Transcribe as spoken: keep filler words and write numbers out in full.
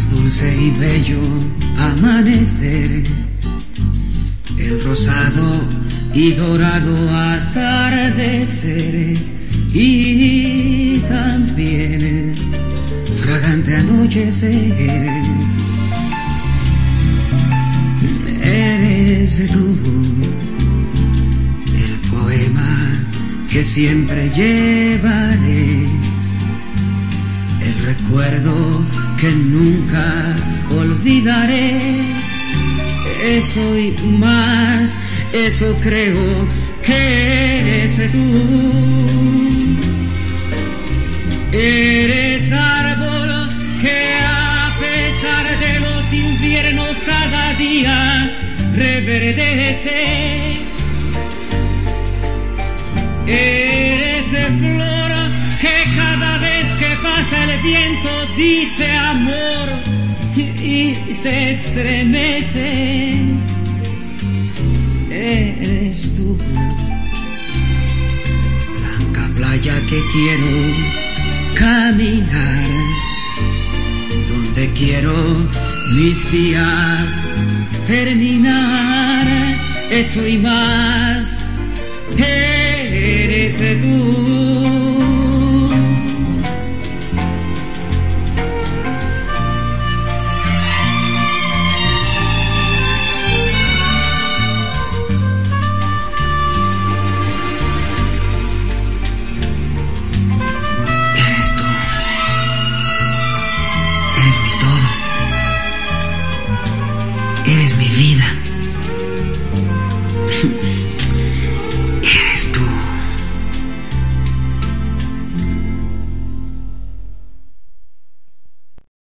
más dulce y bello amanecer, el rosado y dorado atardecer, y también fragante anochecer. Eres tú el poema que siempre llevaré, el recuerdo que nunca olvidaré. Eso y más, eso creo que eres tú. Eres árbol que a pesar de los inviernos cada día reverdece. Eres flor que cada vez que pasa el viento dice amor y se estremece. Eres tú, blanca playa que quiero caminar, donde quiero mis días terminar. Eso y más, eres tú. Eres mi vida.